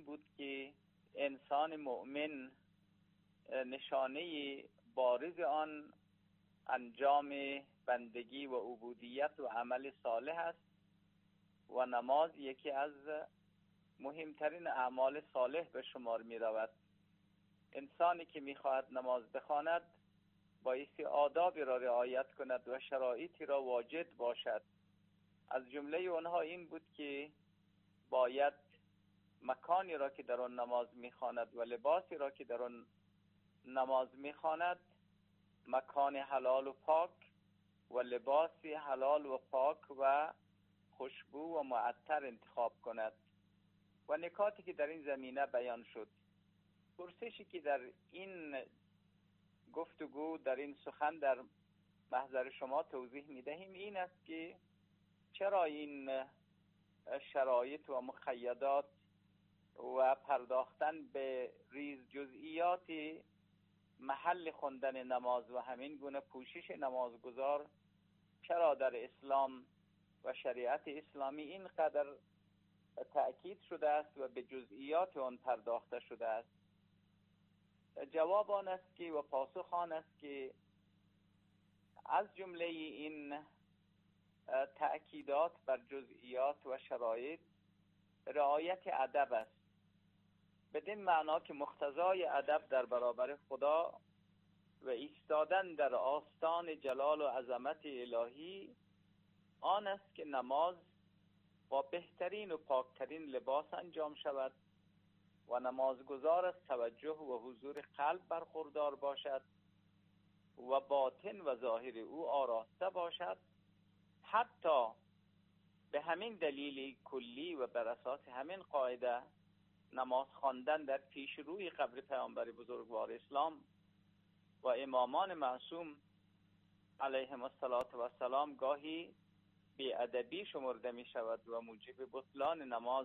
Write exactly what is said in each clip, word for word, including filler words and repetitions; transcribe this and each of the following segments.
بود که انسان مؤمن نشانه بارز آن انجام بندگی و عبودیت و عمل صالح است و نماز یکی از مهمترین اعمال صالح به شمار می رود. انسانی که می خواهد نماز بخواند بایستی آدابی را رعایت کند و شرایطی را واجد باشد. از جمله اونها این بود که باید مکانی را که در آن نماز می‌خواند و لباسی را که در آن نماز می‌خواند مکان حلال و پاک و لباسی حلال و پاک و خوشبو و معطر انتخاب کند. و نکاتی که در این زمینه بیان شد، پرسشی که در این گفتگو، در این سخن در محضر شما توضیح می‌دهیم این است که چرا این شرایط و مقیدات و پرداختن به ریز جزئیات محل خوندن نماز و همین گونه پوشش نمازگزار چرا در اسلام و شریعت اسلامی اینقدر تأکید شده است و به جزئیات آن پرداخته شده است؟ جواب آن است که و پاسخ آن است که از جمله این تأکیدات بر جزئیات و شرایط رعایت ادب است، بدین معنا که مقتضای ادب در برابر خدا و ایستادن در آستان جلال و عظمت الهی آن است که نماز با بهترین و پاکترین لباس انجام شود و نمازگزار از توجه و حضور قلب برخوردار باشد و باطن و ظاهر او آراسته باشد. حتی به همین دلیل کلی و بر اساس همین قاعده نماز خواندن در پیش روی قبر پیامبر بزرگوار اسلام و امامان معصوم علیهم السلام گاهی بی‌ادبی شمرده می شود و موجب بطلان نماز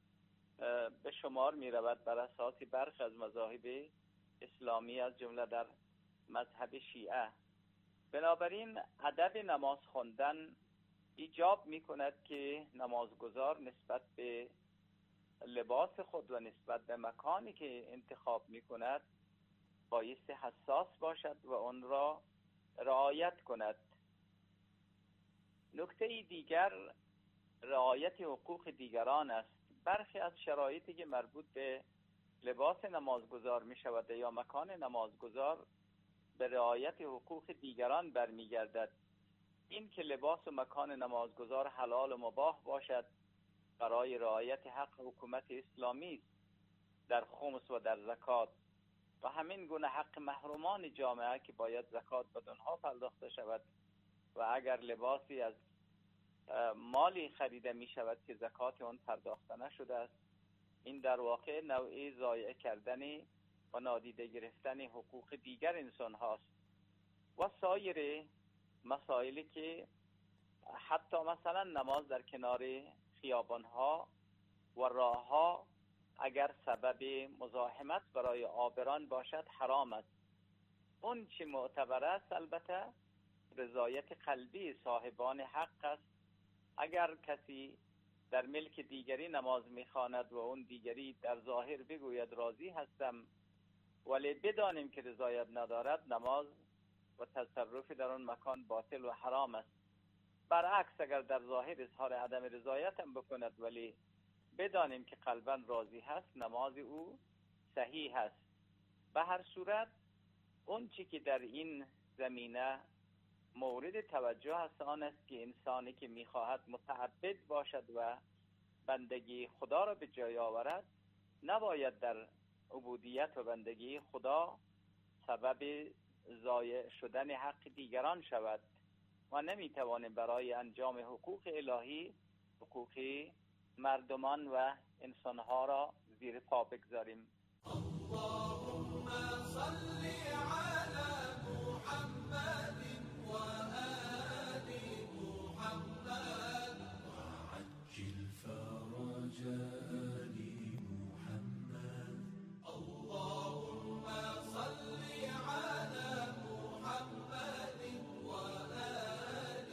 به شمار می رود بر اساس برخی از مذاهب اسلامی از جمله در مذهب شیعه. بنابراین ادب نماز خواندن ایجاب می کند که نمازگزار نسبت به لباس خود و نسبت به مکانی که انتخاب می کند بایستی حساس باشد و آن را رعایت کند. نکته دیگر رعایت حقوق دیگران است. برخی از شرایطی که مربوط به لباس نمازگزار می شود یا مکان نمازگزار به رعایت حقوق دیگران برمی گردد. این که لباس و مکان نمازگزار حلال و مباح باشد برای رعایت حق حکومت اسلامی است در خمس و در زکات و همین گونه حق محرومان جامعه که باید زکات بدونها پرداخته شود و اگر لباسی از مالی خریده می شود که زکات آن پرداخته نشده است، این در واقع نوعی ضایع کردن و نادیده گرفتن حقوق دیگر انسان هاست. و سایر مسائلی که حتی مثلا نماز در کنار خیابان ها و راه ها اگر سبب مزاحمت برای عابران باشد حرام است. اون چی معتبر است البته رضایت قلبی صاحبان حق است. اگر کسی در ملک دیگری نماز میخواند و اون دیگری در ظاهر بگوید راضی هستم ولی بدانیم که رضایت ندارد، نماز و تصرف در اون مکان باطل و حرام است. برعکس اگر در ظاهر اظهار عدم رضایت هم بکند ولی بدانیم که قلباً راضی هست، نماز او صحیح است. به هر صورت اون چی که در این زمینه مورد توجه است آن است که انسانی که میخواهد متعبد باشد و بندگی خدا را به جای آورد نباید در عبودیت و بندگی خدا سبب ضایع شدن حق دیگران شود و نمیتوانیم برای انجام حقوق الهی حقوق مردمان و انسانها را زیر پا بگذاریم. اللهم صل علی محمد و آل محمد وعجل فرج آل محمد. اللهم صل علی محمد و آل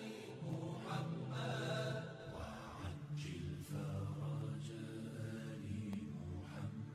محمد وعجل فرج آل محمد.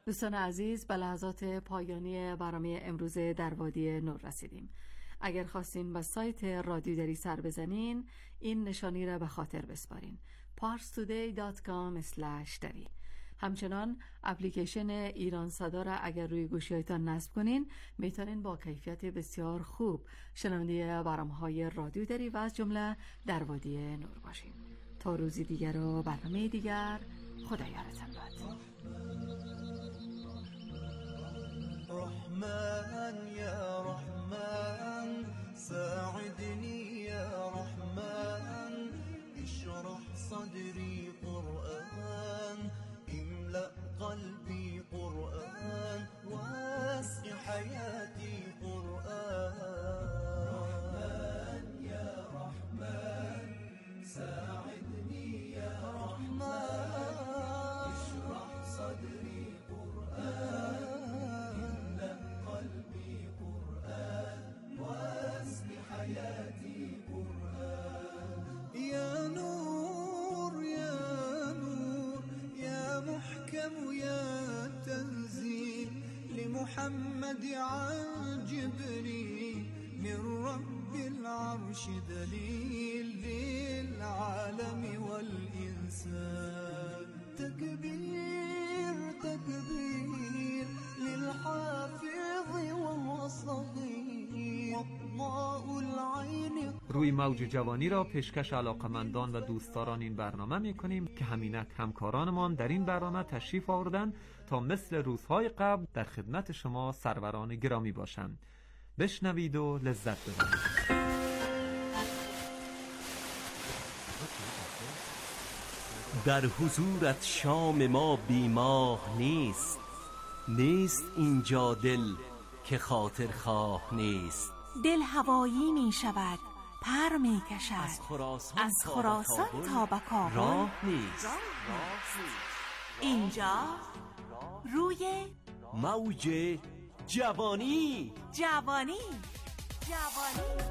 دوستان عزیز، به لحظات پایانی برنامه امروز در وادی نور رسیدیم. اگر خواستین به سایت رادیو دری سر بزنین، این نشانی را به خاطر بسپارین: پارس تودی دات کام اسلش دری. همچنان اپلیکیشن ایران صدا را اگر روی گوشی‌هایتان نصب کنین، میتونین با کیفیت بسیار خوب شنونده برنامه‌های رادیو دری و از جمله در وادی نور باشین. تا روزی دیگر و برنامه دیگر، خدا یارتان باد. رحمن يا رحمن ساعدني يا رحمن اشرح صدري قرآن املأ قلبي قرآن واسع حياتي قرآن رحمن يا رحمن ساعدني يا رحمن اشرح صدري قرآن حياتي قرآن يا نور يا نور يا محكم يا تنزيل لمحمد عن جبريل من رب العرش دليل للعالم والإنسان تكبير تكبير للحافظ وهو صغير روی موج جوانی را پیشکش علاقمندان و دوستداران این برنامه می کنیم که همینک همکارانمان در این برنامه تشریف آوردن تا مثل روزهای قبل در خدمت شما سروران گرامی باشند. بشنوید و لذت ببرید. در حضورت شام ما بیماه نیست، نیست اینجا دل که خاطر خواه نیست. دل هوایی می شود، پر می کشد، از خراسان, از خراسان تا به کابل راه نیست. اینجا روی موج جوانی جوانی جوانی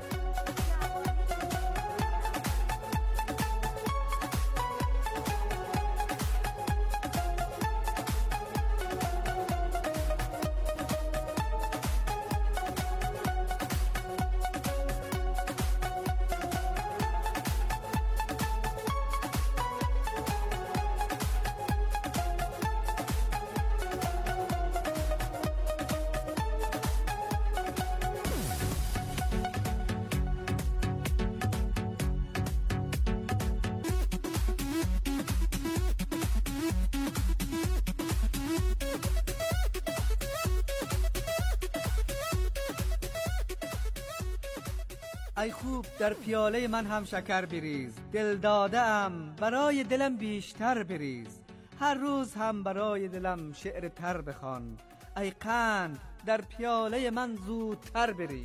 ای خوب در پیاله من هم شکر بریز، دل داده‌ام برای دلم بیشتر بریز، هر روز هم برای دلم شعر تر بخوان، ای قند در پیاله من زودتر بریز.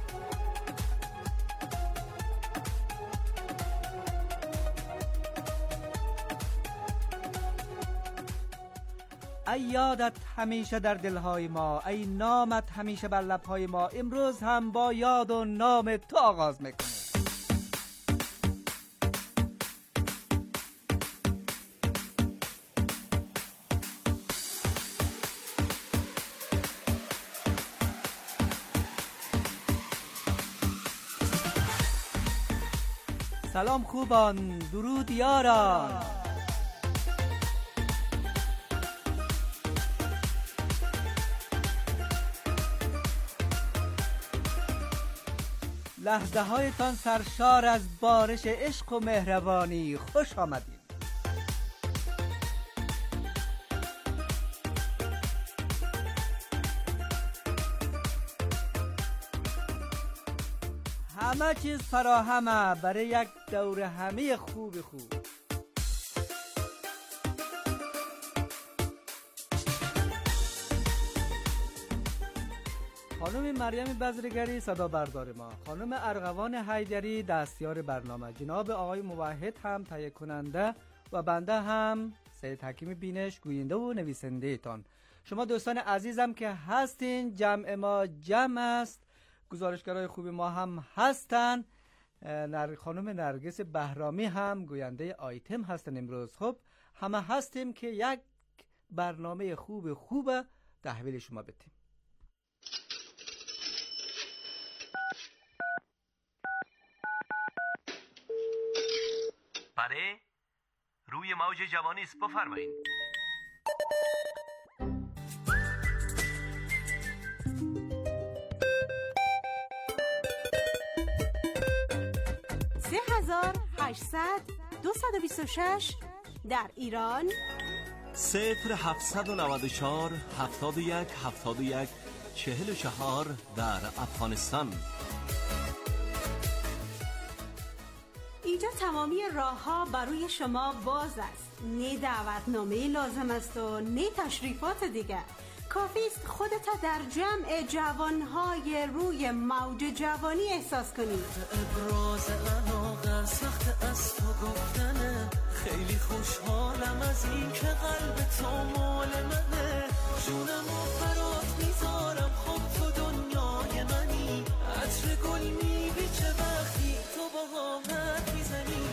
ای یادت همیشه در دلهای ما، ای نامت همیشه بر لبهای ما، امروز هم با یاد و نام تو آغاز میکنیم. سلام خوبان، درود یاران. لحظه هایتان سرشار از بارش عشق و مهربانی، خوش آمدید. همه چیز فراهمه برای یک دور همه خوب خوب. خانم مریم بزرگری صدا بردار ما، خانم ارغوان حیدری دستیار برنامه، جناب آقای موحد هم تهیه کننده و بنده هم سید حکیم بینش گوینده و نویسنده تان. شما دوستان عزیزم که هستین، جمع ما جمع است، گزارشگرای خوب ما هم هستن. نر... خانم نرگس بهرامی هم گوینده آیتم هستن امروز. خب همه هستیم که یک برنامه خوب خوب تحویل شما بدیم. بله، روی موج جوانی است، بفرمایید. سه هزار هشتصد دویست و بیست و شش در ایران، صفر هفتصد و نود و چهار هفتاد و یک هفتاد و یک چهل و چهار در افغانستان. اینجا تمامی راه ها برای شما باز است. نه دعوتنامه لازم است و نه تشریفات دیگر. کافی است خودت در جمع جوانهای روی موج جوانی احساس کنید. ابراز علاقه سخت از تو گفتنه، خیلی خوشحالم از این که قلب تو مال منه، جونم و فرات میذارم، خب تو دنیای منی، عطر گل میبیچه وقتی تو با همت میزنی.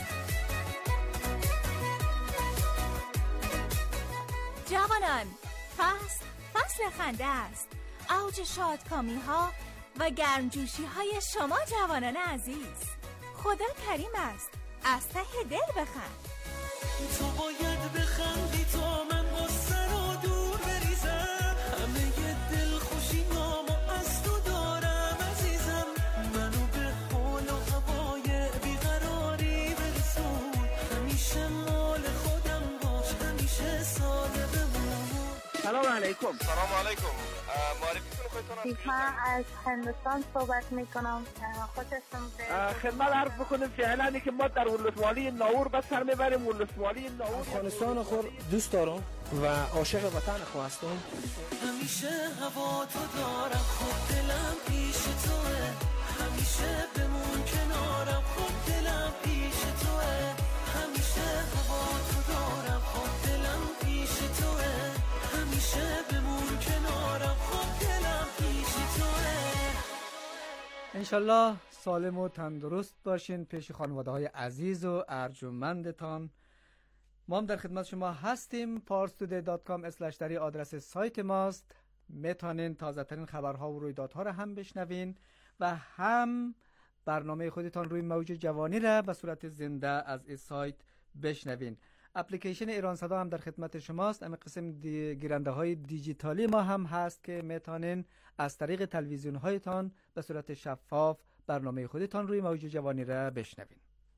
جوانان، فصل فصل خنده است، اوج شادکامی ها و گرمجوشی های شما جوانان عزیز. خدا کریم است، از ته دل بخند. تو باید بخندی تا من غصه رو دور بریزم، همه ی دل خوشی نامو از تو دارم عزیزم، منو به حال و هوای بیقراری برسون، همیشه مال خودم باش، همیشه ساده بمون. سلام علیکم. سلام علیکم. معرفیتون خودتون. من از هندوستان صحبت میکنم. خودتون خدمت عرض بکنیم فعلا که ما در ولسوالی ناور بس سر میبریم. ولسوالی ناور افغانستان خود دوست دارم و عاشق وطن خود هستم. همیشه هوا تو دارم، خود دلم پیش توه، همیشه بمون کنارم، خود دلم پیش توه، همیشه هوا تو دارم، خود دلم پیش توه، همیشه بمون کنارم، خود دلم پیش توه. انشالله سالم و تندرست باشین پیش خانواده های عزیز و ارجمندتان. ما هم در خدمت شما هستیم. پارس تودی دات کام اسلش دری آدرس سایت ماست. میتونین تازه ترین خبرها و رویدادها را هم بشنوین و هم برنامه خودتان روی موج جوانی را به صورت زنده از این سایت بشنوین. اپلیکیشن ایران صدا هم در خدمت شماست. اما قسم دی گیرنده های دیجیتالی ما هم هست که میتونین از طریق تلویزیون هایتان به صورت شفاف برنامه خودتان روی موج جوانی را بشنوین.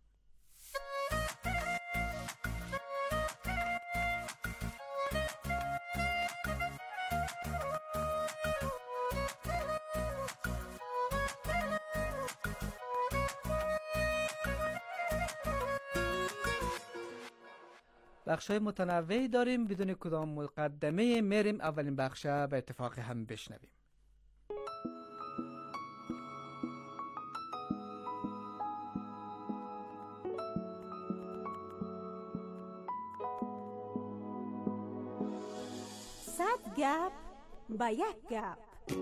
بخشای متنوعی داریم. بدون کدام مقدمه میریم اولین بخش به اتفاق هم بشنویم. صد گپ با یک گپ.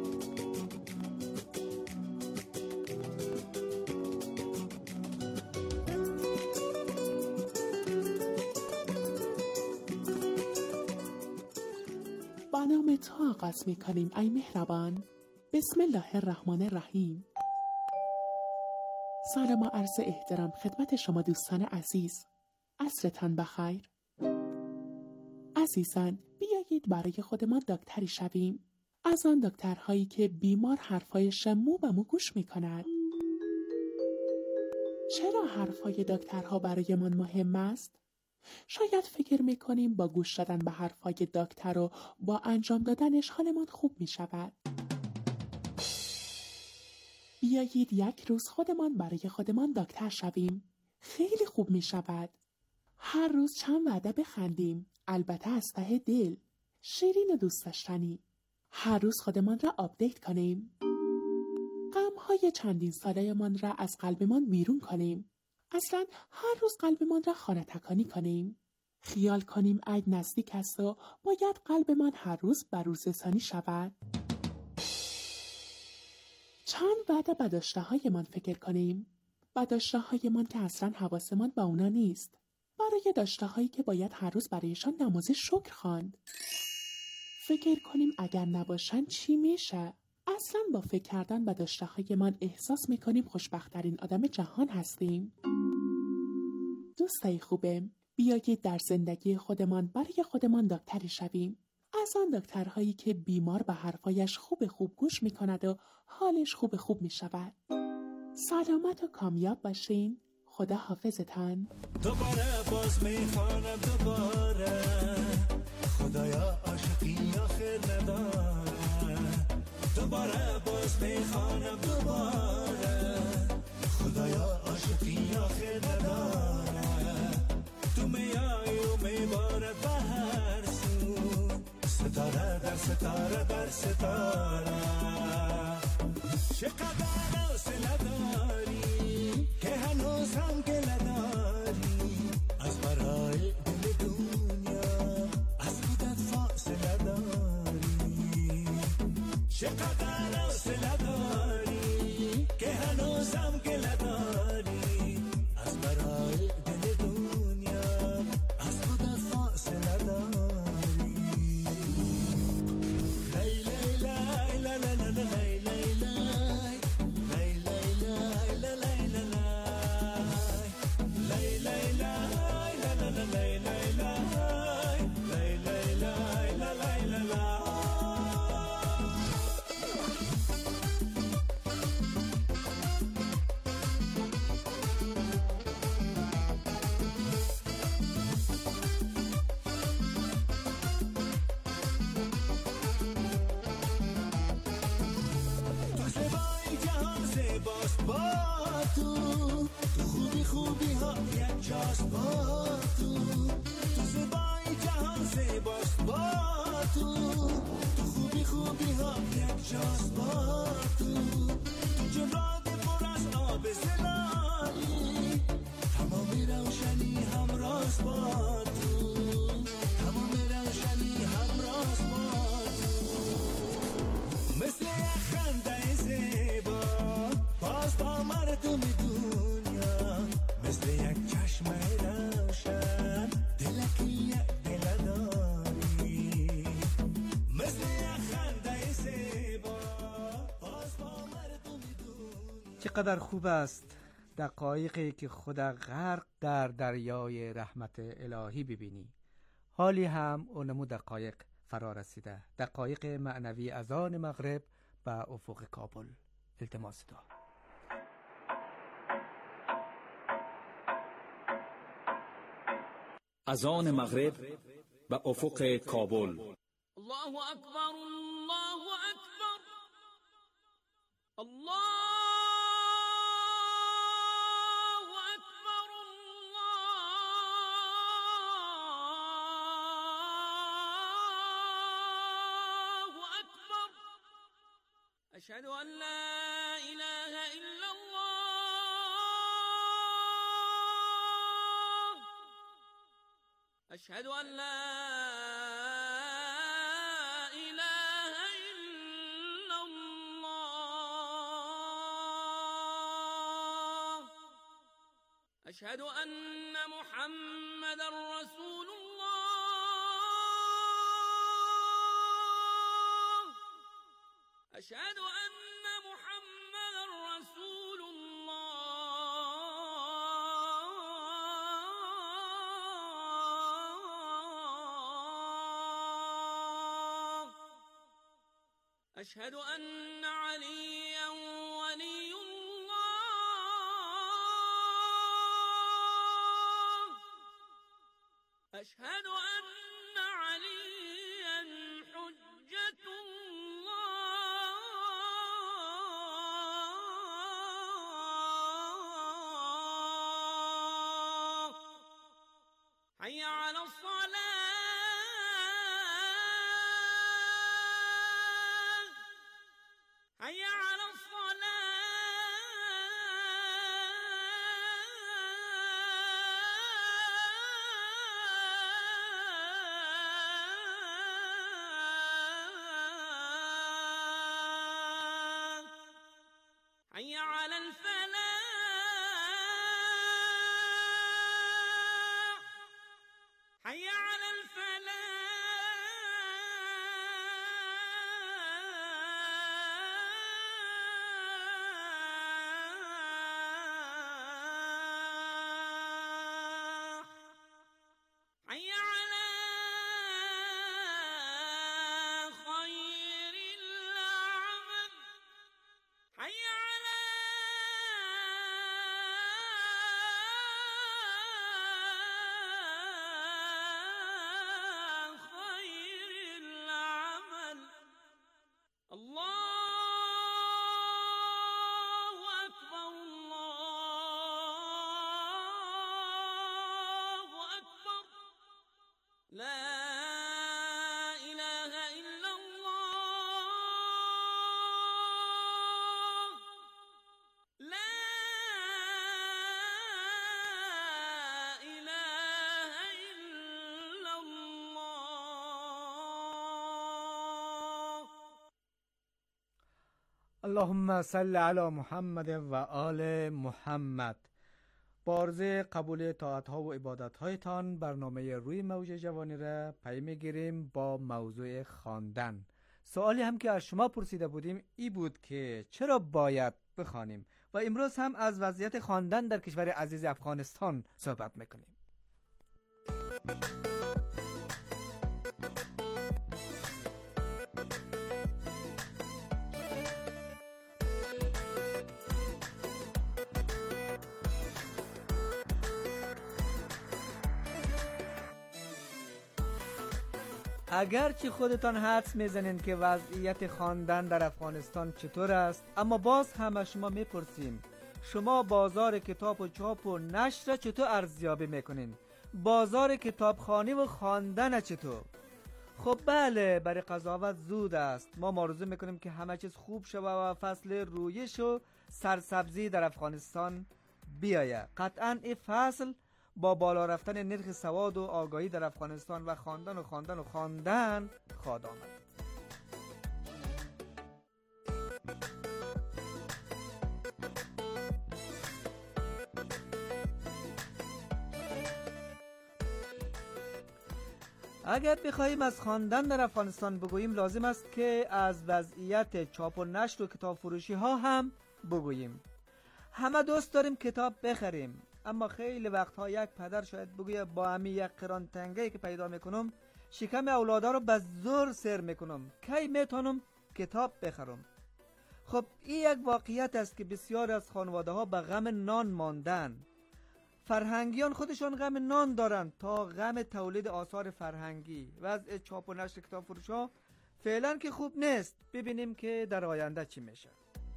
با نام تو آغاز می کنیم ای مهربان. بسم الله الرحمن الرحیم. سلام و عرض احترام خدمت شما دوستان عزیز. عصرتان بخیر. عزیزان، بیایید برای خودمان دکتری شویم. از آن دکترهایی که بیمار حرفای شمو به مو گوش می کند. چرا حرفای دکترها برای من مهم است؟ شاید فکر میکنیم با گوش دادن به حرفای دکتر و با انجام دادنش حالمان خوب می شود. بیایید یک روز خودمان برای خودمان دکتر شویم. خیلی خوب می شود. هر روز چند وعده بخندیم. البته از ته دل. شیرین و دوست داشتنی. هر روز خودمان را آپدیت کنیم. غمهای چندین ساله‌مان را از قلبمان بیرون کنیم. اصلا هر روز قلبمان را خانه تکانی کنیم. خیال کنیم عید نزدیک است و باید قلبمان هر روز بروزرسانی شود. چند وعده به داشته هایمان فکر کنیم. به داشته هایمان که اصلا حواسمان با اونا نیست. برای داشته‌هایی که باید هر روز برایشان نماز شکر خواند. فکر کنیم اگر نباشن چی میشه؟ اصلا با فکر کردن به داشته‌هایمان احساس میکنیم خوشبخت‌ترین آدم جهان هستیم. دوستای خوبم، بیایید در زندگی خودمان برای خودمان دکتری شویم. از آن دکترهایی که بیمار به حرفایش خوب خوب گوش میکند و حالش خوب خوب میشود. سلامت و کامیاب باشین. خدا حافظتان. دوباره باز میخوانم دوباره، خدایا عاشقی آخر نداره. دوباره باز میخوانم دوباره، خدایا عاشقی آخر نداره. تو میای و میبارد به هر سو، ستاره در ستاره بر ستاره. چقدر حوصله داری که هنوز هم گله داری از برای دل دنیا، از خودت فاصله داری. چقدر حوصله داری که هنوز هم گله داری از برای دل دنیا، از خودت فاصله داری. لی لی لی لا لا لا لا لی لی لی لی لی لی لا لی لا لی لی لی لا لا لا لی لی لی لی لی لی لا لی لا لا. تو زیبایی جهان زیباست با تو، تو خوبی خوبی ها یک جاست با تو. تو زیبایی جهان زیباست با تو، تو خوبی خوبی ها یک جاست با تو. تو جرات پر از آب زلالی، تمام روشنی همراست با تو، تمام روشنی همراست با تو. مثل یک خنده زیبا باز با مردم دنیا، مثل یک چشم روشن دلکی یک دل داری. مثل یک خنده زیبا باز با مردم دنیا. چقدر خوب است دقایقی که خود غرق در دریای رحمت الهی ببینی. حالی هم اونمو دقایق فرا رسیده، دقایق معنوی از آن مغرب به افق کابل. التماس دعا. از آن مغرب به افق کابل. الله اکبر، الله اکبر، الله اکبر، الله اکبر. اشهد ان لا اله الا الله، اشهد ان لا اله الا الله، اشهد ان محمد رسول الله، اشهد ان محمد رسول الله، اشهد ان عليا ولي الله، اشهد ان عليا حجة الله. حي على الصلاة، حي على الصلاة، حي على الفلاح، اللهم صل علی محمد و آل محمد. با عرض قبول طاعت ها و عبادت هایتان برنامه روی موج جوانی را پی میگیریم با موضوع خواندن. سوالی هم که از شما پرسیده بودیم ای بود که چرا باید بخوانیم و امروز هم از وضعیت خواندن در کشور عزیز افغانستان صحبت میکنیم. اگرچه خودتان حدس میزنین که وضعیت خواندن در افغانستان چطور است، اما باز هم از شما میپرسیم شما بازار کتاب و چاپ و نشر را چطور ارزیابی میکنین؟ بازار کتابخوانی و خواندن چطور؟ خب بله، برای قضاوت زود است. ما آرزو میکنیم که همه چیز خوب شود و فصل رویش و سرسبزی در افغانستان بیاید. قطعا این فصل با بالا رفتن نرخ سواد و آگاهی در افغانستان و خواندن و خواندن و خواندن خواهد آمد. اگر بخواهیم از خواندن در افغانستان بگوییم، لازم است که از وضعیت چاپ و نشر و کتاب فروشی ها هم بگوییم. همه دوست داریم کتاب بخریم، اما خیلی وقتها یک پدر شاید بگویه با همی یک قران تنگه‌ای که پیدا میکنم شکم اولادا رو به زور سر میکنم، کی میتونم کتاب بخرم؟ خب این یک واقعیت است که بسیار از خانواده ها به غم نان ماندن. فرهنگیان خودشان غم نان دارند تا غم تولید آثار فرهنگی. وضع چاپ و نشر کتاب فروش ها فعلا که خوب نیست. ببینیم که در آینده چی میشه.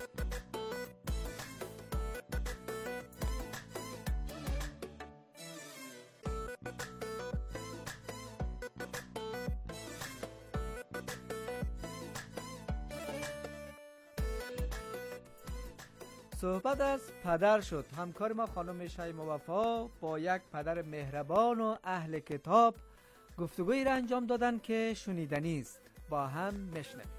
صحبت از پدر شد. همکار ما خانم شیما وفا با یک پدر مهربان و اهل کتاب گفتگویی را انجام دادن که شنیدنی است. با هم میشنویم.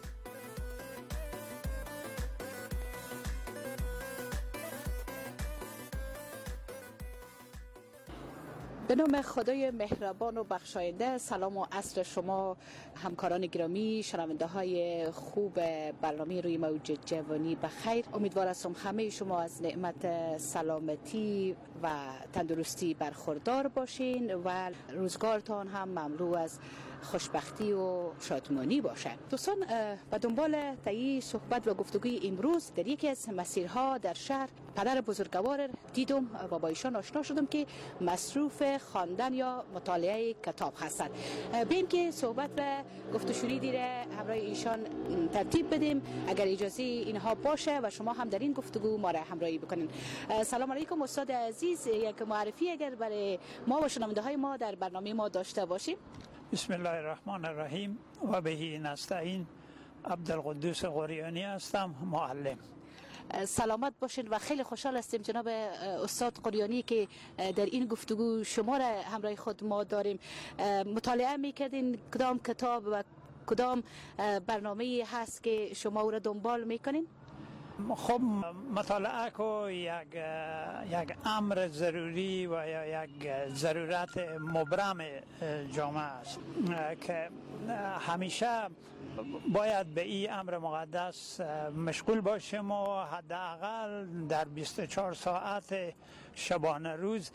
به نام خدای مهربان و بخشاینده، سلام و عصر شما همکاران گرامی، شنونده های خوب برنامه روی موج جوانی بخیر. امیدوار هستم همه شما از نعمت سلامتی و تندرستی برخوردار باشین و روزگارتان هم مملو از خوشبختی و شادمانی باشد. دوستان، به دنبال تایی صحبت و گفتگوی امروز در یکی از مسیرها در شهر پدر بزرگوار دیدم و با ایشان آشنا شدم که مصروف خواندن یا مطالعه کتاب هستند. بیم که صحبت و گفتگوی را همراه ایشان ترتیب بدیم اگر اجازه اینها باشه و شما هم در این گفتگو ما را همراهی بکنین. سلام علیکم استاد عزیز، یک معرفی اگر برای ما و شنونده های ما در برنامه ما داشته باشیم. بسم الله الرحمن الرحیم و بهی نستعین. عبدالقدوس قریانی هستم، معلم. سلامت باشین و خیلی خوشحال هستیم جناب استاد قریانی که در این گفتگو شما را همراه خود ما داریم. مطالعه میکردین کدام کتاب و کدام برنامه هست که شما او را دنبال میکنین؟ خب مطالعه کو یک یک امر ضروری و یا یک ضرورت مبرم جامعه است که همیشه باید به این امر مقدس مشغول باشیم و حداقل در بیست و چهار ساعت شبانه روز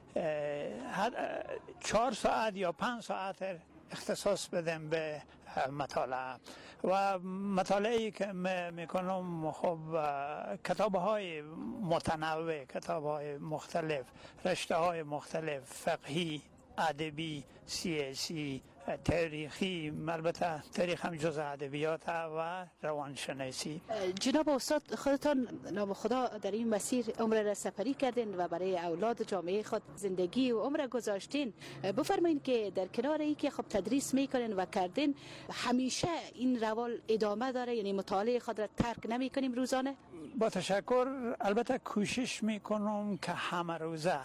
چهار ساعت یا پنج ساعت اختصاص بدیم به مطالعه. و مطالعه‌ای که میکنم خب کتاب‌های متنوع، کتاب‌های مختلف، رشته‌های مختلف، فقهی، ادبی، سیاسی، تاریخی، البته تاریخ هم جزء ادبیات و روانشناسی. جناب استاد، خودتان نام خدا در این مسیر عمر را سپری کردین و برای اولاد جامعه خود زندگی و عمر گذاشتین. بفرمایید که در کنار ای که خب تدریس میکنین و کردین، همیشه این روال ادامه داره؟ یعنی مطالعه خود را ترک نمیکنیم روزانه؟ با تشکر. البته کوشش میکنم که همه روزه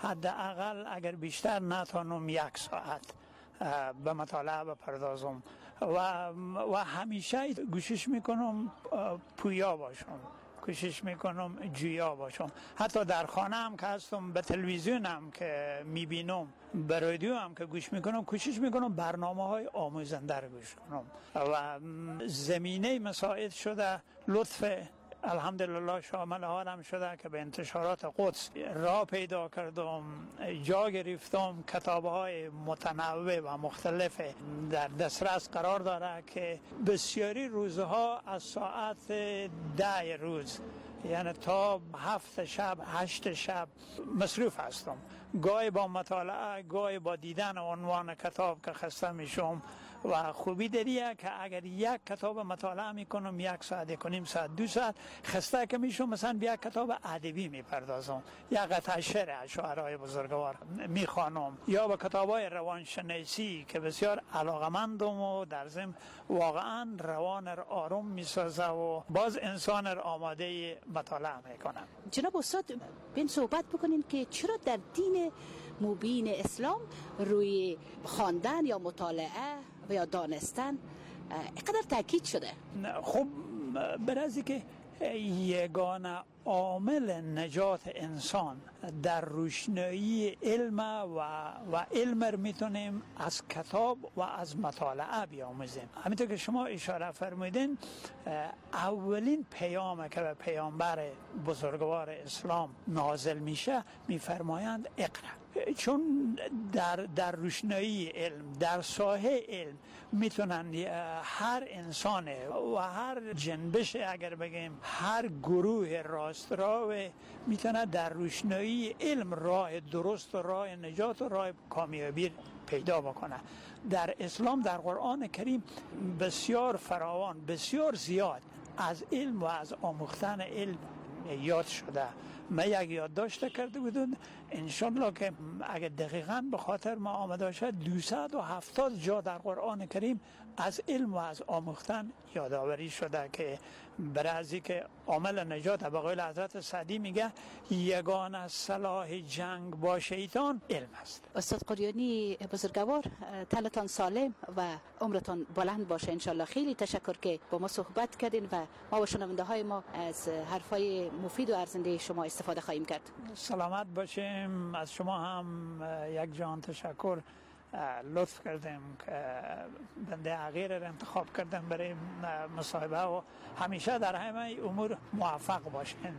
حداقل اگر بیشتر نتونم یک ساعت به مطالعه بپردازم و و همیشه کوشش میکنم پویا باشم، کوشش میکنم جویا باشم. حتی در خانه هم که هستم، به تلویزیون هم که میبینم، به رادیو هم که گوش میکنم، کوشش میکنم برنامه های آموزنده رو گوش کنم. و زمینه مساعد شده، لطف الحمدلله شامل حالم شده که به انتشارات قدس راه پیدا کردم، جا گرفتم، کتاب‌های متنوع و مختلف در دسترس قرار داره که بسیاری روزها از ساعت ده روز، یعنی تا هفت شب هشت شب مصروف هستم، گاهی با مطالعه، گاهی با دیدن عنوان کتاب که خسته میشم. و خوبی دریه که اگر یک کتاب مطالعه میکنم یک ساعت، یک و نیم ساعت، دو ساعت، خسته که میشم، مثلا به یک کتاب ادبی میپردازم، یک قطعه شعر شاعرای بزرگوار میخوانم، یا به کتابای روانشناسی که بسیار علاقمندم و در ضمن واقعا روان را آروم میسازه و باز انسان را آماده مطالعه میکنه. جناب استاد بین صحبت بکنین که چرا در دین مبین اسلام روی خواندن یا مطالعه و یا دانستن اینقدر تاکید شده؟ خب برازی که یگانه عامل نجات انسان در روشنایی علم و و علم رو میتونیم از کتاب و از مطالعه بیاموزیم. همینطور که شما اشاره فرمودین، اولین پیام که به پیامبر بزرگوار اسلام نازل میشه میفرمایند اقرا، چون در در روشنایی علم، در ساحه علم میتونن هر انسان و هر جنبش، اگر بگیم هر گروه راست راه، میتونه در روشنایی علم راه درست و راه نجات و راه کامیابی پیدا بکنه. در اسلام، در قرآن کریم بسیار فراوان، بسیار زیاد از علم و از آموختن علم یاد شده. من یک یادداشت کرده بودم، انشالله که اگر دقیقاً به خاطر ما آمده شد، دویست و هفتاد جا در قرآن کریم از علم و از آموختن یادآوری شده که برای که عامل نجات، به قول حضرت سعدی میگه یگانه سلاح جنگ با شیطان علم است. استاد قریانی بزرگوار، تلتان سالم و عمرتان بلند باشه انشالله. خیلی تشکر که با ما صحبت کردین و ما و شنونده های ما از حرفای مفید و ارزنده شما استفاده خواهیم کرد. سلامت باشیم. از شما هم یک جان تشکر، لطف کردیم که بنده حقیر را انتخاب کردم برای مصاحبه و همیشه در همه امور موفق باشین.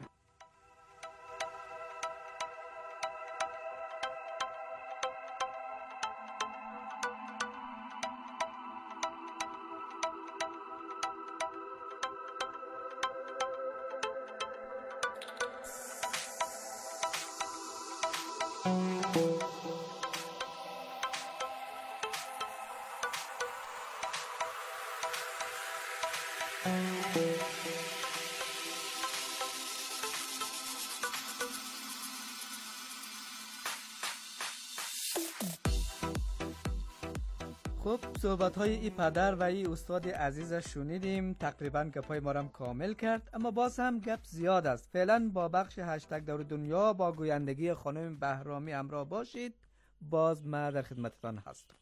خب صحبت های ای پدر و ای استاد عزیز شنیدیم، تقریبا گپای ما رو کامل کرد، اما باز هم گپ زیاد است. فعلا با بخش هشتگ دور دنیا با گویندگی خانم بهرامی همراه باشید. باز من در خدمتتان هستم.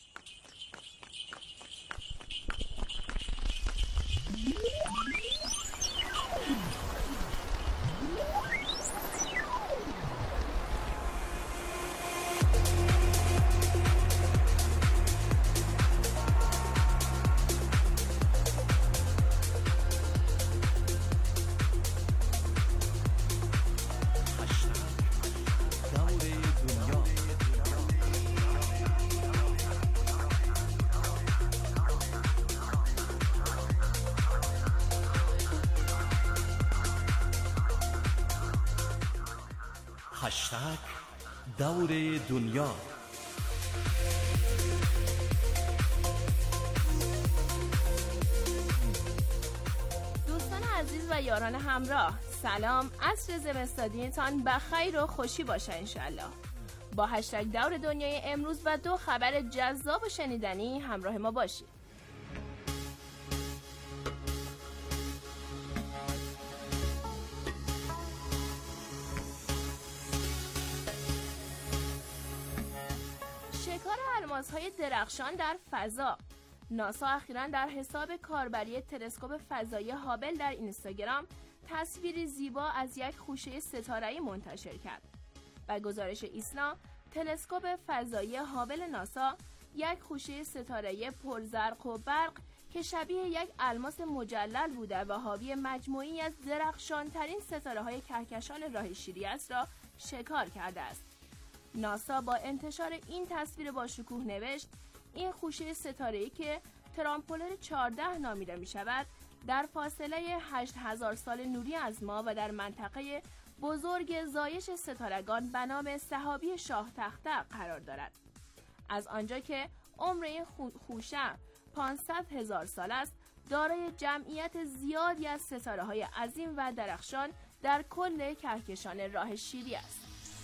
هشتگ دور دنیا. دوستان عزیز و یاران همراه، سلام. عصر زمستانیتان بخیر و خوشی باشه انشالله. با هشتگ دور دنیای امروز و دو خبر جذاب و شنیدنی همراه ما باشید. های درخشان در فضا. ناسا اخیراً در حساب کاربری تلسکوپ فضایی هابل در اینستاگرام تصویری زیبا از یک خوشه ستاره‌ای منتشر کرد. و گزارش ایسنا، تلسکوپ فضایی هابل ناسا یک خوشه ستاره‌ای پرزرق و برق که شبیه یک الماس مجلل بوده و حاوی مجموعی از درخشان‌ترین ستاره‌های کهکشان راه شیری است را شکار کرده است. ناسا با انتشار این تصویر با شکوه نوشت این خوشه ستاره‌ای که ترامپولر چهارده نامیده می شود در فاصله هشت هزار سال نوری از ما و در منطقه بزرگ زایش ستارگان به نام سحابی شاه تختق قرار دارد. از آنجا که عمر این خوشه پانصد هزار سال است، دارای جمعیت زیادی از ستاره‌های عظیم و درخشان در کل کهکشان راه شیری است.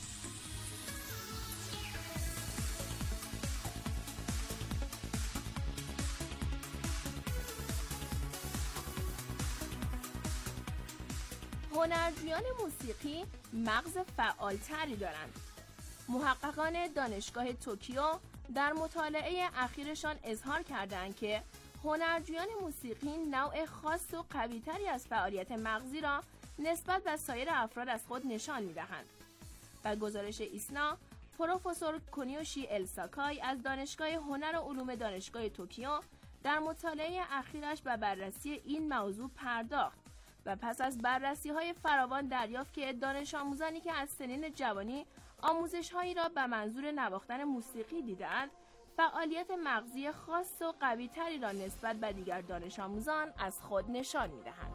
هنرجویان موسیقی مغز فعالتری دارند. محققان دانشگاه توکیو در مطالعه اخیرشان اظهار کردند که هنرجویان موسیقی نوع خاص و قوی‌تری از فعالیت مغزی را نسبت به سایر افراد از خود نشان می‌دهند. و گزارش ایسنا، پروفسور کنیوشی الساکای از دانشگاه هنر و علوم دانشگاه توکیو در مطالعه اخیرش به بررسی این موضوع پرداخت و پس از بررسی‌های فراوان دریافت که دانش آموزانی که از سنین جوانی آموزش‌هایی را به منظور نواختن موسیقی دیدند، فعالیت مغزی خاص و قوی‌تری را نسبت به دیگر دانش آموزان از خود نشان می‌دهند.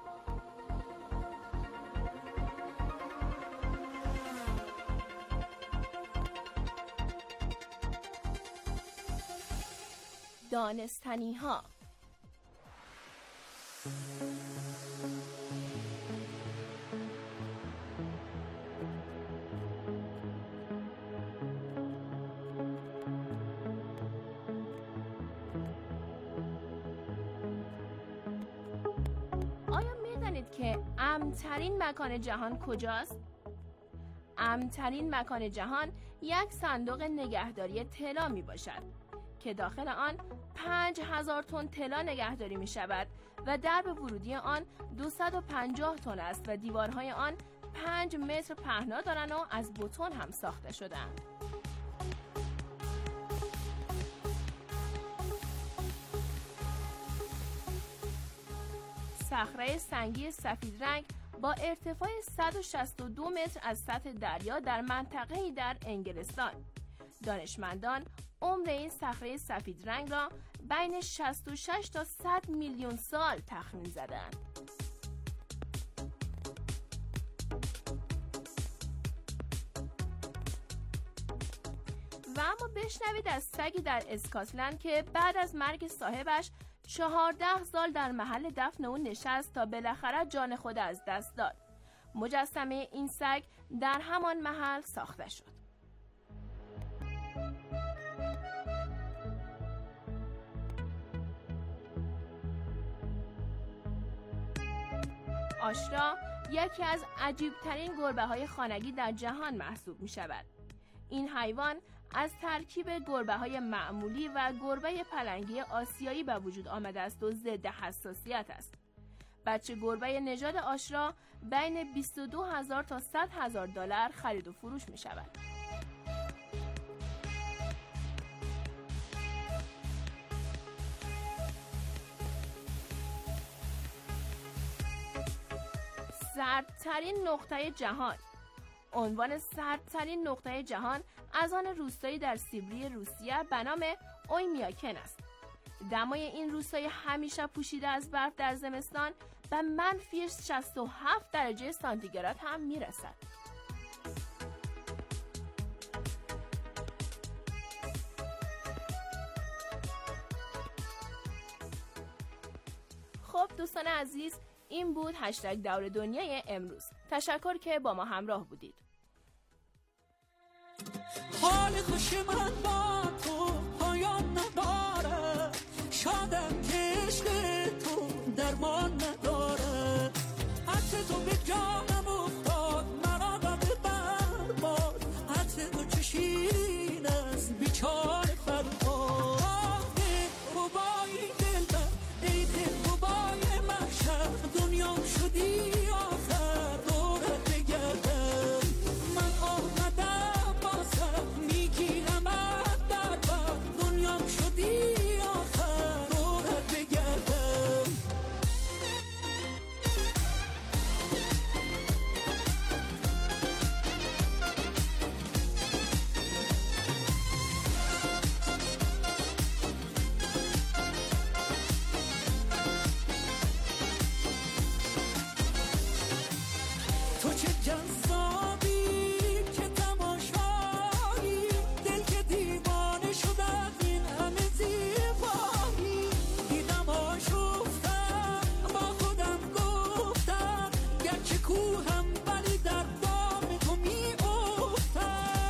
دانستنی‌ها. آیا می‌دانید که امن‌ترین مکان جهان کجاست؟ امن‌ترین مکان جهان یک صندوق نگهداری طلا میباشد که داخل آن پنج هزار تن طلا نگهداری می شود و درب ورودی آن دویست و پنجاه تن است و دیوارهای آن پنج متر پهنا دارند و از بتون هم ساخته شده‌اند. صخره سنگی سفید رنگ با ارتفاع صد و شصت و دو متر از سطح دریا در منطقه‌ای در انگلستان. دانشمندان عمر این صخره سفید رنگ را بین شصت و شش تا صد میلیون سال تخمین زدند. و اما بشنوید از سگی در اسکاتلند که بعد از مرگ صاحبش چهارده سال در محل دفن او نشست تا بالاخره جان خود از دست داد. مجسمه این سگ در همان محل ساخته شد. آشرا یکی از عجیبترین گربه‌های خانگی در جهان محسوب می شود. این حیوان از ترکیب گربه‌های معمولی و گربه پلنگی آسیایی به وجود آمده است و ضد حساسیت است. بچه گربه نژاد آشرا بین بیست و دو هزار تا صد هزار دلار خرید و فروش می شود. سردترین نقطه جهان. عنوان سردترین نقطه جهان از آن روستایی در سیبری روسیه به نام اویمیاکن است. دمای این روستای همیشه پوشیده از برف در زمستان به منفی شصت و هفت درجه سانتیگراد هم میرسد. خب دوستان عزیز، این بود هشتگ دور دنیای امروز. تشکر که با ما همراه بودید. حال خوش من با تو پایان نداره، شادم که عشق تو درمان نداره. حتی تو به جانم افتاد مرا به برباد، حتی تو چشین از بیچاره فرهاد. جذابی که تماشایی، دل که دیوانه شد از این همه زیبایی. دیدم آشفتم با خودم گفتم گرچه کوهم ولی در دام تو می افتم.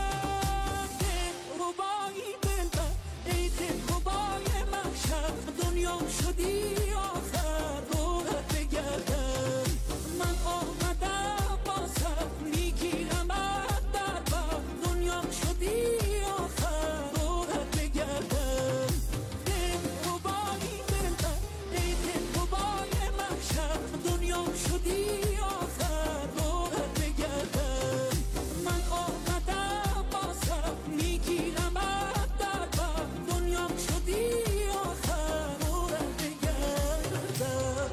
دل ربایی دلبر ای دل ربای محشر، دنیا شدی آخر روحت بگردم. من آمدم بازم میگیرم در بر، دنیا شدی آخر روحت بگردم. دل ربایی دلبر ای دل ربای محشر، دنیا شدی آخر روحت بگردم. من آمدم بازم میگیرم در بر، دنیا شدی آخر روحت بگردم.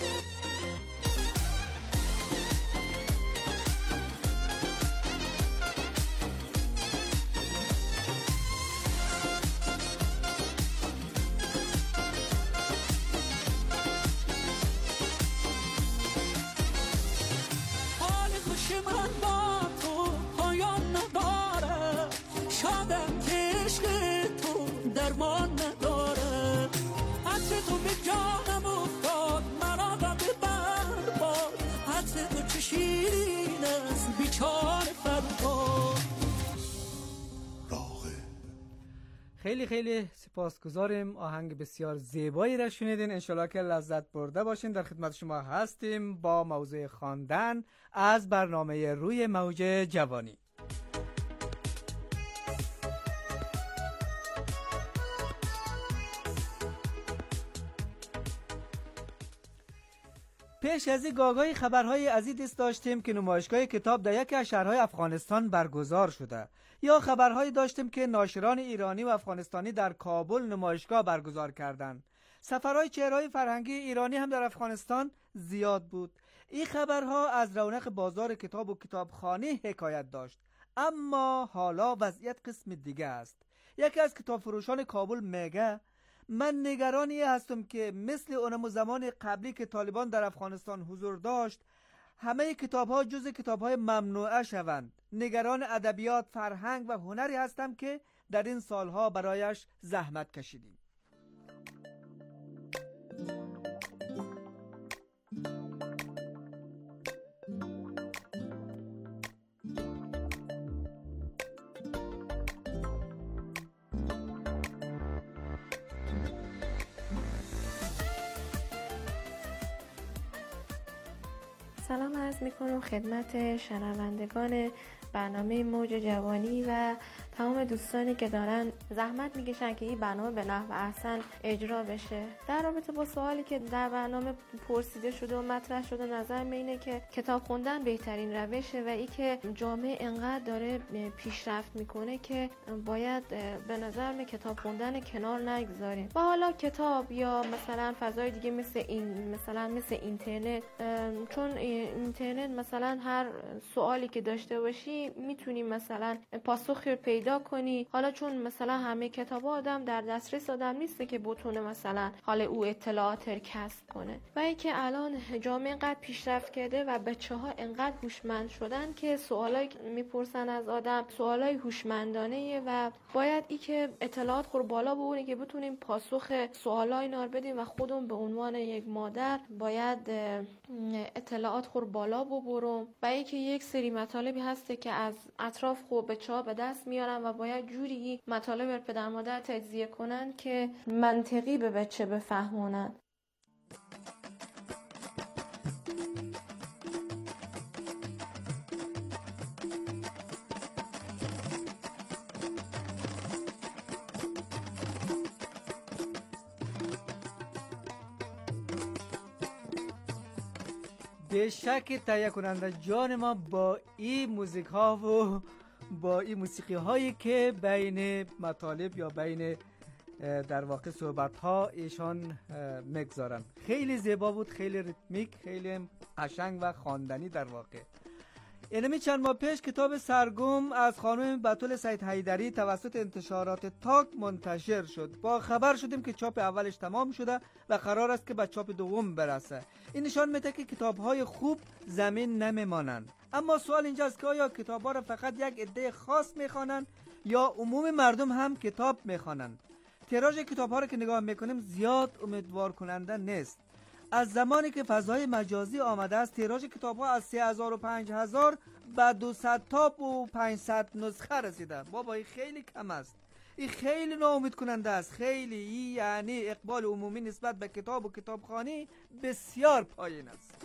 حال خوش من با تو پایان نداره، شادم که عشق تو درمان نداره. عطر تو به جانم افتاد مرا را ببر باد، عطر تو چه شیرین است بیچاره فرهاد. خیلی خیلی سپاسگزاریم. آهنگ بسیار زیبایی را شنیدین، انشالله که لذت برده باشین. در خدمت شما هستیم با موضوع خواندن از برنامه روی موج جوانی. پیش از این گاگای خبرهای عزیز داشتیم که نمایشگاه کتاب در یکی از شهرهای افغانستان برگزار شده، یا خبرهایی داشتیم که ناشران ایرانی و افغانستانی در کابل نمایشگاه برگزار کردند. سفرهای چهره‌های فرهنگی ایرانی هم در افغانستان زیاد بود. این خبرها از رونق بازار کتاب و کتابخانه حکایت داشت. اما حالا وضعیت قسم دیگه است. یکی از کتابفروشان کابل میگه من نگرانی هستم که مثل اونم زمان قبلی که طالبان در افغانستان حضور داشت همه کتاب ها جز کتاب های ممنوعه شوند. نگران ادبیات، فرهنگ و هنری هستم که در این سالها برایش زحمت کشیدیم. سلام عرض میکنم خدمت شنوندگان برنامه موج جوانی و تمام دوستانی که دارن زحمت میکشن که این برنامه به نحو احسن اجرا بشه. در رابطه با سوالی که در برنامه پرسیده شده و مطرح شده، نظر من اینه که کتاب خوندن بهترین روشه و ای که جامعه انقدر داره پیشرفت میکنه که باید به نظر من کتاب خوندن کنار نگذاریم. و حالا کتاب یا مثلا فضای دیگه مثل این مثلا مثل اینترنت، چون اینترنت مثلا هر سوالی که داشته باشی میتونی مثلا پاسخی رو پیدا کنی. حالا چون مثلا همه کتاب آدم در دسترس آدم نیسته که بتونه مثلا حالا او اطلاعات رو کسب کنه. و اینکه الان جامعه انقدر پیشرفت کرده و بچه‌ها انقدر هوشمند شدن که سوالایی میپرسن از آدم سوالای هوشمندانه و باید ای که اطلاعات خور بالا ببریم که بتونیم پاسخ سوالای اینا رو بدیم و خودمون به عنوان یک مادر باید اطلاعات خور بالا ببرم. و اینکه یک سری مطالبی هسته که از اطراف خود بچه‌ها به دست میارن و باید جوری مطالب رو پدر مادر تجزیه کنن که منطقی به بچه بفهمونن. به شک تهیه کننده جان ما با این موزیک ها و با این موسیقی هایی که بین مطالب یا بین در واقع صحبت ها ایشان مگذارن، خیلی زیبا بود، خیلی ریتمیک، خیلی قشنگ و خواندنی در واقع. اینمی چند ماه پیش کتاب سرگم از خانم بتول سید حیدری توسط انتشارات تاک منتشر شد. با خبر شدیم که چاپ اولش تمام شده و قرار است که به چاپ دوم برسه. این نشان میده که کتاب‌های خوب زمین نمیمانند. اما سوال اینجاست که آیا کتاب‌ها را فقط یک عده خاص می‌خوانند یا عموم مردم هم کتاب می‌خوانند؟ تیراژ کتاب‌ها را که نگاه می‌کنیم زیاد امیدوار کننده نیست. از زمانی که فضای مجازی آمده است تیراژ کتاب‌ها از سه هزار و پنج هزار به دویست تا و پانصد نسخه رسیده. بابا این خیلی کم است. این خیلی ناامید کننده است. خیلی این یعنی اقبال عمومی نسبت به کتاب و کتابخوانی بسیار پایین است.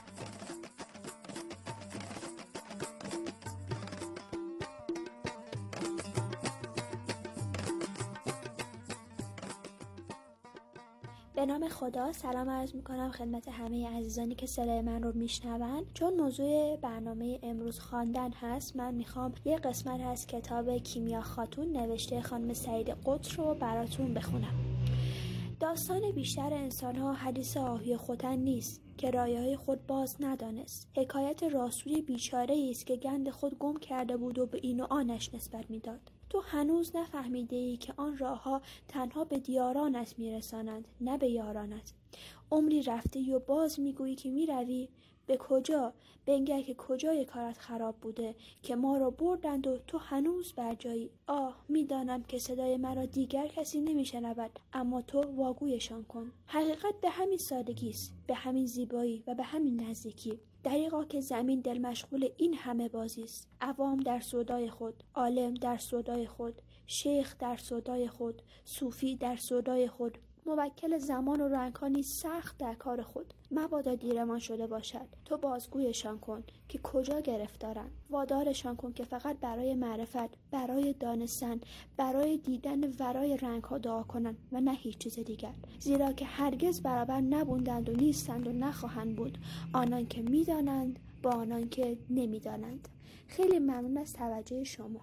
به نام خدا سلام عرض میکنم خدمت همه عزیزانی که صدای من رو میشنون. چون موضوع برنامه امروز خواندن هست، من میخوام یه قسمت از کتاب کیمیا خاتون نوشته خانم سعید قطر رو براتون بخونم. داستان بیشتر انسان‌ها حدیث آهی ختن نیست که رایه‌های خود باز ندانست. حکایت راسوی بیچاره‌ای است که گند خود گم کرده بود و به این و آنش نسبت میداد. تو هنوز نفهمیده ای که آن راه‌ها تنها به دیارانت میرسانند، نه به یارانت. عمری رفته و باز میگویی که میروی به کجا؟ بنگر که کجای کارت خراب بوده که ما را بردند و تو هنوز بر جایی. آه، میدانم که صدای مرا دیگر کسی نمیشنود، اما تو واگویشان کن. حقیقت به همین سادگی است، به همین زیبایی و به همین نزدیکی. دریغا که زمین دل مشغول این همه بازی است. عوام در سودای خود، عالم در سودای خود، شیخ در سودای خود، صوفی در سودای خود، موکل زمان و رنگ‌ها نیز سخت در کار خود. مبادا دیرمان شده باشد. تو بازگویشان کن که کجا گرفتارند. وادارشان کن که فقط برای معرفت، برای دانستن، برای دیدن ورای رنگ‌ها دعا کنند و نه هیچ چیز دیگر. زیرا که هرگز برابر نبودند و نیستند و نخواهند بود، آنان که می‌دانند با آنان که نمی‌دانند. خیلی ممنون از توجه شما.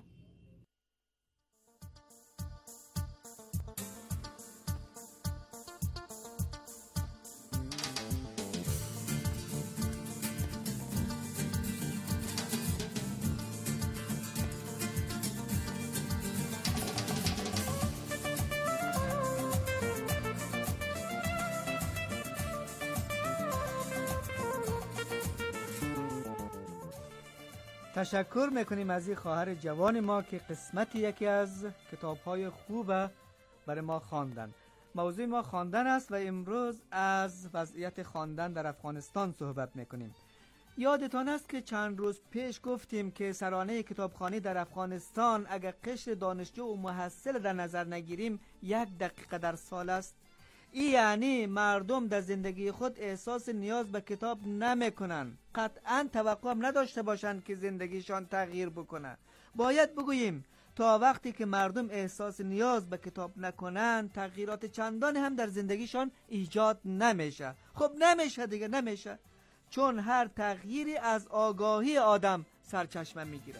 تشکر میکنیم از این خواهر جوان ما که قسمت یکی از کتاب‌های خوب برای ما خواندن. موضوع ما خواندن است و امروز از وضعیت خواندن در افغانستان صحبت میکنیم. یادتان است که چند روز پیش گفتیم که سرانه کتابخوانی در افغانستان اگر قشر دانشجو و محصل در نظر نگیریم یک دقیقه در سال است. این یعنی مردم در زندگی خود احساس نیاز به کتاب نمیکنن. قطعا توقع هم نداشته باشند که زندگیشان تغییر بکنه. باید بگوییم تا وقتی که مردم احساس نیاز به کتاب نکنن تغییرات چندان هم در زندگیشان ایجاد نمیشه. خب نمیشه دیگه، نمیشه، چون هر تغییری از آگاهی آدم سرچشمه میگیره.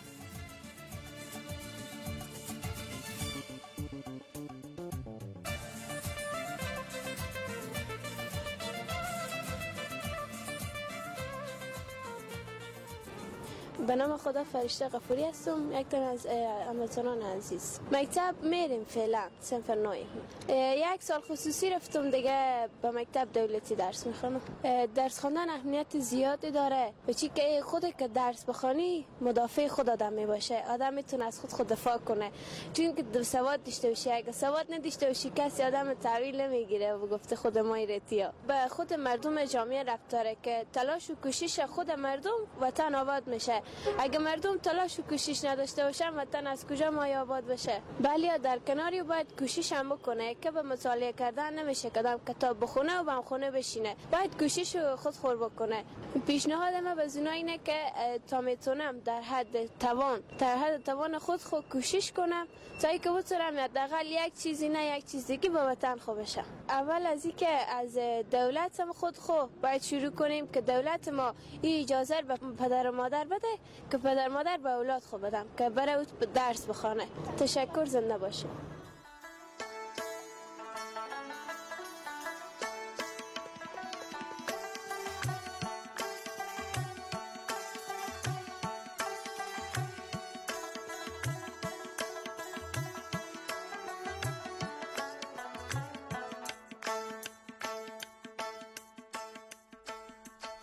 به نام خدا فرشته غفوری هستم، یک تن از هموطنان عزیز. مکتب میریم فعلا صنف نوی. یک سال خصوصی رفتم دیگه، به مکتب دولتی درس میخونم. درس خواندن اهمیت زیادی داره، به چی که خود که درس بخونی مدافع خود آدم میباشه. آدم میتونه از خود خود دفاع کنه، چون که سواد داشته باشی. اگه سواد نداشته باشی کسی آدم تحویل نمیگیره و گفته خود ما ایرتیا. به خود مردم جامعه ربط داره که تلاش و کوشش خود مردم وطن آباد میشه. اگه مردم تلاش و کوشش نداشته باشن وطن از کجا مایه آباد بشه؟ بله، در کناری باید کوشش هم بکنه که به مطالعه کردن نمیشه که آدم کتاب بخونه و به خونه بشینه. باید کوشش خود خور بکنه. پیشنهاد من به زنا اینه که تا میتونم در حد توان در حد توان خود خود کوشش کنم تا اینکه بتونم حداقل یک چیزی نه یک چیزی که به وطن خوب بشه. اول از اینکه از دولت هم خود خو باید شروع کنیم که دولت ما این اجازه به پدر و مادر بده که پدر مادر به اولاد خوب بدم که بره درس بخونه. تشکر، زنده باشه.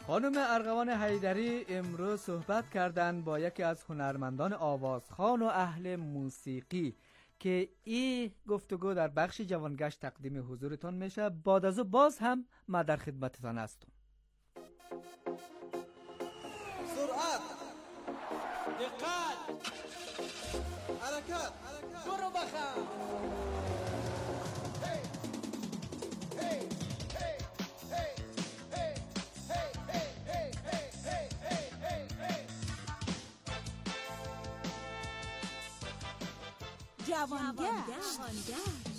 خانم ارغوان حیدری امروز صحبت کردند با یکی از هنرمندان آوازخوان و اهل موسیقی که این گفتگو در بخش جوانگشت تقدیم حضورتان میشه. بعد از باز هم ما در خدمتتان هستم. سرعت، دقت، حرکت، برو بخم. جوانگشت.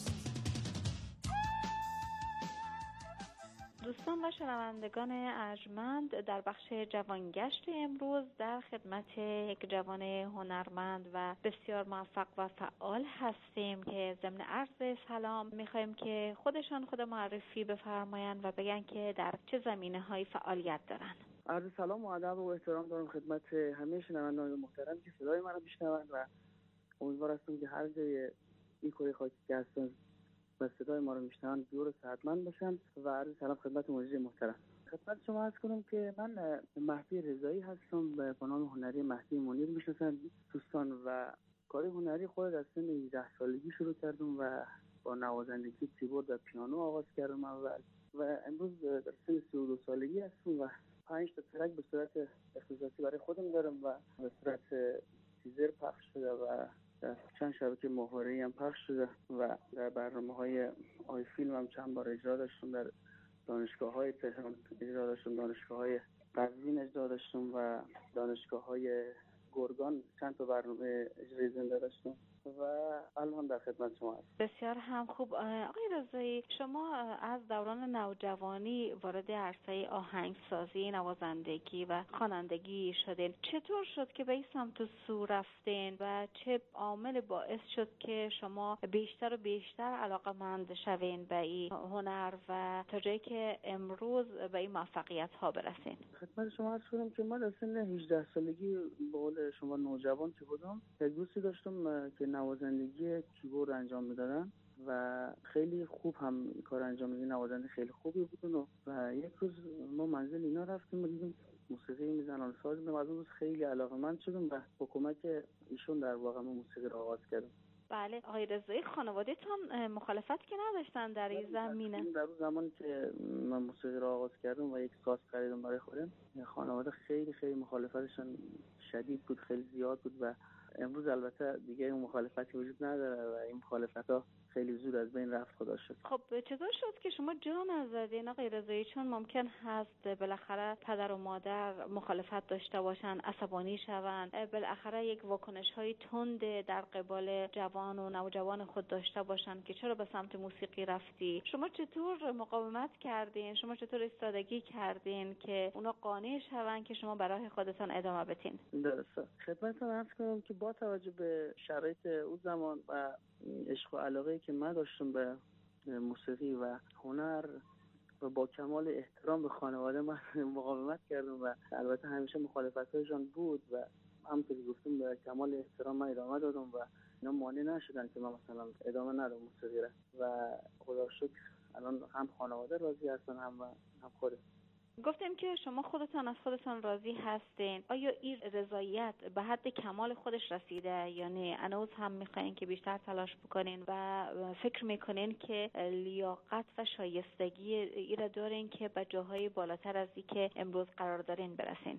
دوستان و شنوندگان ارجمند، در بخش جوانگشت امروز در خدمت یک جوان هنرمند و بسیار موفق و فعال هستیم که ضمن عرض سلام میخوایم که خودشان خود معرفی بفرمایند و بگن که در چه زمینه‌هایی فعالیت دارن. عرض سلام و ادب و احترام دارم خدمت همه شنوندگان محترم که صدای من رو میشنوند و امیدوار هستم که هر جای این کره خاکی که هستن و صدای ما رو میشنوند دور و صحتمند باشن. و عرض سلام خدمت مجری محترم. خدمت شما عرض کنم که من مهدی رضایی هستم، به نام هنری مهدی منیر میشناسن دوستان، و کار هنری خود از سن هجده سالگی شروع کردم و با نوازندگی کیبورد و پیانو آغاز کردم اول و امروز در سن سی و دو سالگی هستم و پنج تا ترک به صورت اختصاصی برای خودم دارم و به صورت تیزر پخش شده و در چند شبکه محوری هم پخش شده و در برنامه‌های آی فیلم هم چند بار اجرا داشتم، در دانشگاه‌های تهران اجرا داشتم، دانشگاه‌های قزوین اجرا داشتم و دانشگاه‌های گرگان چند تا برنامه اجرای زنده داشتم و الان در خدمت شما هستم. بسیار هم خوب. آقای رضایی، شما از دوران نوجوانی وارد عرصه آهنگسازی، نوازندگی و خوانندگی شدین. چطور شد که به این سمت سو رفتین و چه عامل باعث شد که شما بیشتر و بیشتر علاقه‌مند شوین به این هنر و تا جایی که امروز به این موفقیت ها برسین؟ خدمت شما عرض کنم که من در سن هجده سالگی به قول شما نوجوان که بودم، یک دوستی داشتم که نوازندگی کیبورد انجام میدادن و خیلی خوب هم کار انجام میدادن، نوازنده خیلی خوبی بودن و یک روز ما منزل اینا رفتیم و دیدیم موسیقی میزنن ساز میدن. از اون روز خیلی علاقه‌مند شدم و با کمک ایشون در واقع من موسیقی رو آغاز کردم. بله آقای رضایی، خانواده‌تان مخالفت که نداشتن در این زمینه؟ در اون زمانی که من موسیقی رو آغاز کردم و یک ساز خریدم برای خودم، خانواده خیلی خیلی مخالفتشون شدید بود، خیلی زیاد بود و امروز البته دیگه اون مخالفتی وجود نداره و این مخالفت‌ها خیلی زود از بین رفت، خدا شکر. خب چطور شد که شما جا نزدین آقای رضایی؟ چون ممکن هست بالاخره پدر و مادر مخالفت داشته باشن، عصبانی شوند، بالاخره یک واکنش‌های تند در قبال جوان و نوجوان خود داشته باشن که چرا به سمت موسیقی رفتی. شما چطور مقاومت کردین؟ شما چطور ایستادگی کردین که اونا قانع شوند که شما برای خودتان ادامه بدین؟ درسته. خدمتتون عرض کنم که با توجه به شرایط اون زمان و عشق و علاقه‌ای که من داشتم به موسیقی و هنر و با کمال احترام به خانواده من مقاومت کردم و البته همیشه مخالفت‌هایشان بود و همونطور که گفتم به کمال احترام من ادامه دادم و اینا مانع نشدن که من مثلا ادامه ندم موسیقی را و خدا شکر الان هم خانواده راضی هستن هم هم خودم. گفتیم که شما خودتان از خودتان راضی هستین. آیا این رضایت به حد کمال خودش رسیده یا نه؟ هنوز هم میخواین که بیشتر تلاش بکنین و فکر میکنین که لیاقت و شایستگی ای را دارین که به جاهای بالاتر از این که امروز قرار دارین برسین؟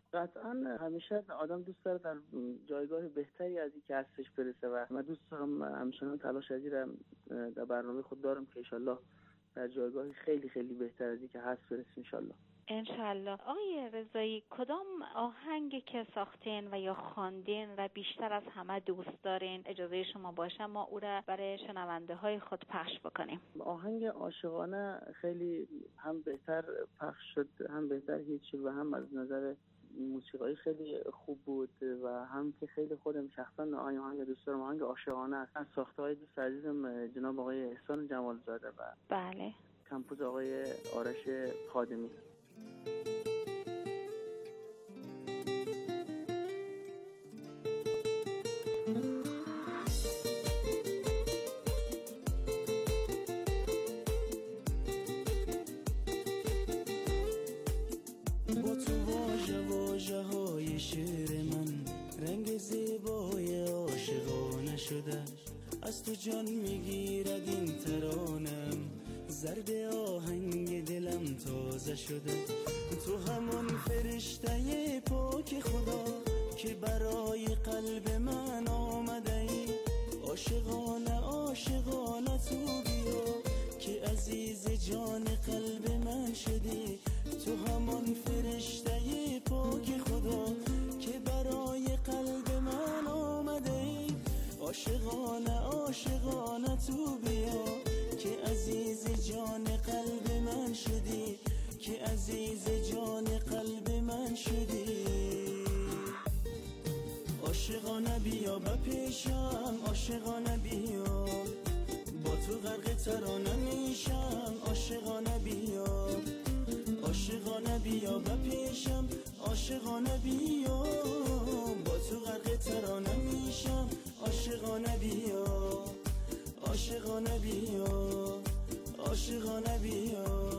قطعا همیشه آدم دوست داره در جایگاه بهتری از این که هستش برسه و من دوست دارم همچنان تلاش از این را در برنامه خود دارم که انشالله در جایگاه خیلی خیلی بهتر از این که هست برسیم انشالله. انشالله. آقای رضایی، کدام آهنگی که ساختین و یا خواندین و بیشتر از همه دوست دارین؟ اجازه شما باشه ما او را برای شنونده های خود پخش بکنیم. آهنگ عاشقانه خیلی هم بهتر پخش شد، هم بهتر هیچ شد و هم از نظر موسیقایی خیلی خوب بود و هم که خیلی خودم شخصا آهنگ دوست دارم. آهنگ عاشقانه است، ساخته های دوست عزیزم جناب آقای احسان جمالزاده و بله کمپوز آقای آرش خادمی. جان میگیرد این ترانم، ضرب آهنگ دلم تازه شده. تو همون فرشته پاک خدا که برای قلب من آمده ای. عاشقانه عاشقانه تو بیا که عزیز جان قلب من شدی. تو همون فرشته پاک خدا که برای قلب من آمده ای. عاشقانه عاشقانه تو بیا که عزیز جان قلب من شدی، که عزیز جان قلب من شدی. عاشقانه بیا با پیشم، عاشقانه بیا با تو غرق ترانه میشم. عاشقانه بیا، عاشقانه بیا با پیشم، عاشقانه بیا با تو غرق ترانه میشم. عاشقانه بیا، عاشقانه بیا، عاشقانه بیا.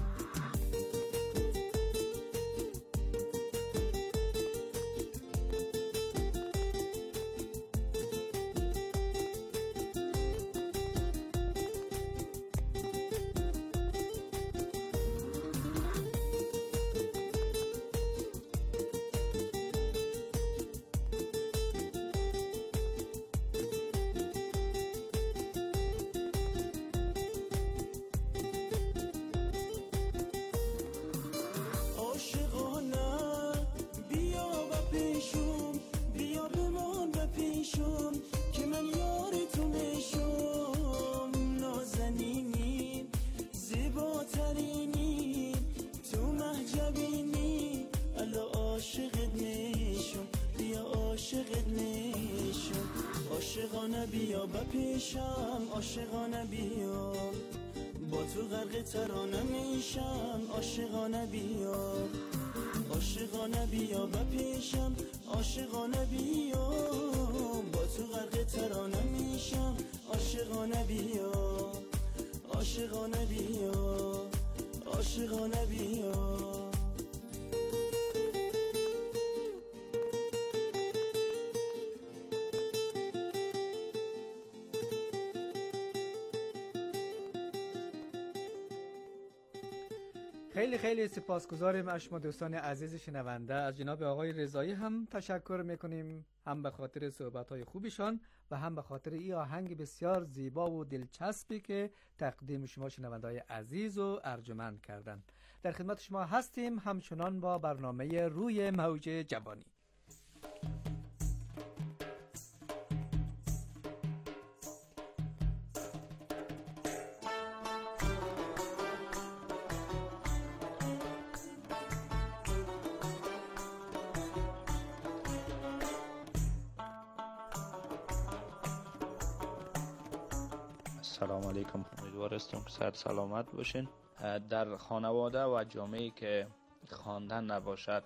عاشقانه بیا با پیشم، عاشقانه بیا با تو غرق ترانه میشم. عاشقانه بیا، عاشقانه بیا با پیشم، عاشقانه بیا با تو غرق ترانه میشم. عاشقانه بیا، عاشقانه بیا، عاشقانه بیا. خیلی خیلی سپاسگزاریم از شما دوستان عزیز شنونده. از جناب آقای رضایی هم تشکر میکنیم، هم به خاطر صحبت‌های خوبشان و هم به خاطر این آهنگ بسیار زیبا و دلچسبی که تقدیم شما شنونده‌های عزیز و ارجمند کردند. در خدمت شما هستیم همچنان با برنامه روی موج جوانی. سلام علیکم، امیدوارستم که صحت سلامت باشین. در خانواده و جامعه‌ای که خواندن نباشد،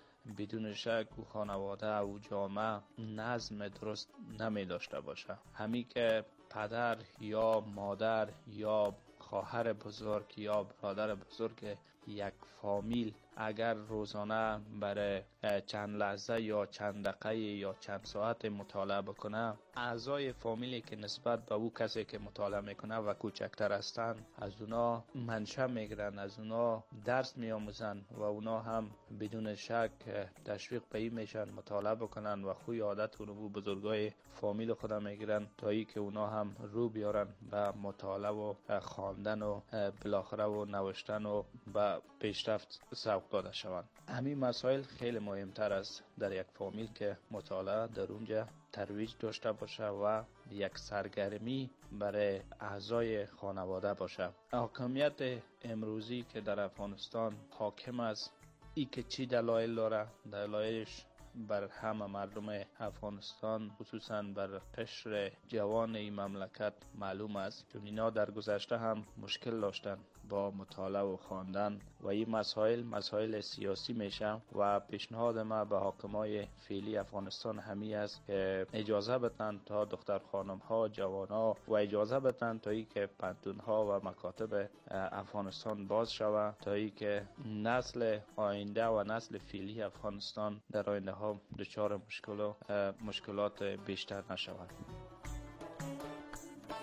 بدون شک او خانواده و جامعه نظم درست نمی داشته باشه. همین که پدر یا مادر یا خواهر بزرگ یا برادر بزرگ یک فامیل اگر روزانه برای چند لحظه یا چند دقیقه یا چند ساعت مطالعه بکنه، اعضای فامیلی که نسبت به او کسی که مطالعه میکنه و کوچکتر هستن از اونا منشأ میگیرن، از اونا درس میآموزن و اونا هم بدون شک تشویق به این میشن مطالعه بکنن و خوی عادت اونو بزرگای فامیل خودم میگیرن تا ای که اونا هم رو بیارن به مطالعه و خواندن و بالاخره و نوشتن و به پیشرفت سوق داده شوند. همین مسائل خیلی مهمتر است در یک فامیل که مطالعه در اونجا ترویج داشته باشه و یک سرگرمی برای اعضای خانواده باشه. حاکمیت امروزی که در افغانستان حاکم است، ای که چی دلایل داره؟ دلایلش بر همه مردم افغانستان خصوصا بر قشر جوان این مملکت معلوم است، چون اینا در گذشته هم مشکل داشتن با مطالعه و خواندن و این مسائل مسائل سیاسی میشه و پیشنهاد ما به حاکمای فعلی افغانستان همی است که اجازه بدن تا دختر خانم ها، جوان ها و اجازه بدن تا ای که پانتون ها و مکاتب افغانستان باز شود تا ای که نسل آینده و نسل فعلی افغانستان در آینده ها دچار مشکل مشکلات بیشتر نشود.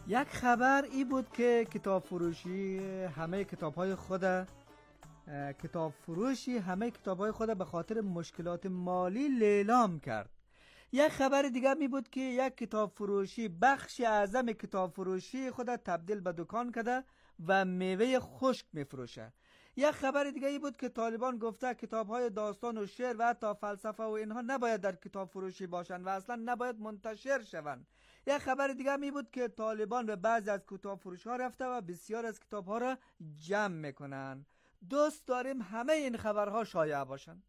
یک خبر ای بود که کتاب فروشی همه کتاب های خود کتاب فروشی همه کتاب های خود به خاطر مشکلات مالی لیلام کرد. یک خبر دیگه می بود که یک کتاب فروشی بخش اعظم کتاب فروشی خود تبدیل به دکان کرده و میوه خشک می فروشه. یک خبر دیگه ای بود که طالبان گفته کتاب های داستان و شعر و حتی فلسفه و اینها نباید در کتاب فروشی باشن و اصلا نباید منتشر شوند. یک خبر دیگه می بود که طالبان به بعضی از کتاب فروش ها رفته و بسیار از کتاب ها را جمع میکنن. دوست داریم همه این خبرها شایع باشن.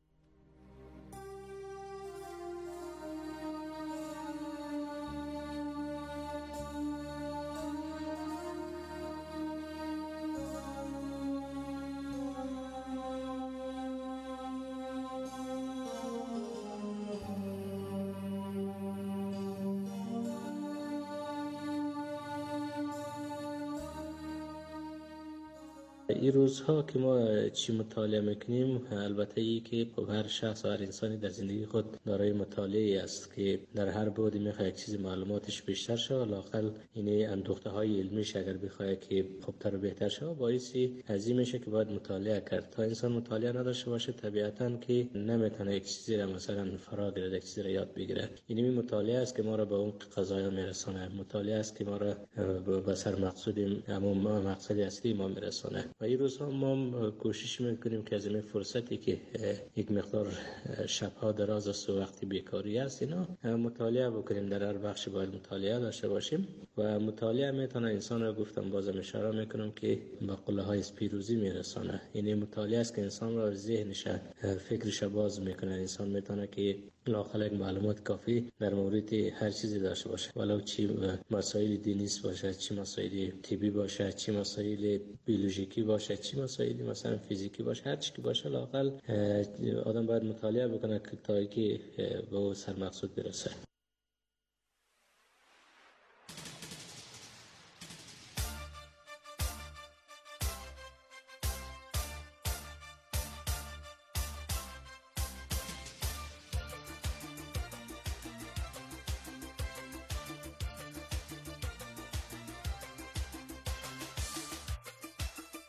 این روزها که ما چی مطالعه میکنیم، البته ای که هر شخص و هر انسانی در زندگی خود دارای مطالعه است که در هر بعد میخواد یک چیز معلوماتش بیشتر شه، لااقل این اندوخته های علمیش اگر بخواد که خوبتر و بهتر شه، باعثی عظیم میشه که باید مطالعه کرد. تا انسان مطالعه نداشته باشه طبیعتاً که نمیتونه یک چیزی را مثلا فرا گیره، یک چیزی را یاد بگیره. این مطالعه است که ما را به اون قضایا میرسونه، مطالعه است که ما را به سر مقصود اما مقصد اصلی ما میرسونه. و این روزها ما کوشش میکنیم که از این فرصتی که یک مقدار شبها دراز است و وقتی بیکاری است اینا مطالعه بکنیم. در هر بخش باید مطالعه داشته باشیم و مطالعه میتونه انسان را، گفتم بازم اشاره میکنم که به قله های پیروزی میرسونه. این مطالعه است که انسان را ذهنش، فکرش باز میکنه. انسان میتونه که لااقل معلومات کافی در مورد هر چیزی داشته باشه، ولو چی مسائل دینی باشه، چی مسائل طبی باشه، چی مسائل بیولوژیکی باشه، چی مسائل مثلا فیزیکی باشه، هر چی که باشه لااقل آدم باید مطالعه بکنه که تا اینکه به سر مقصود برسه.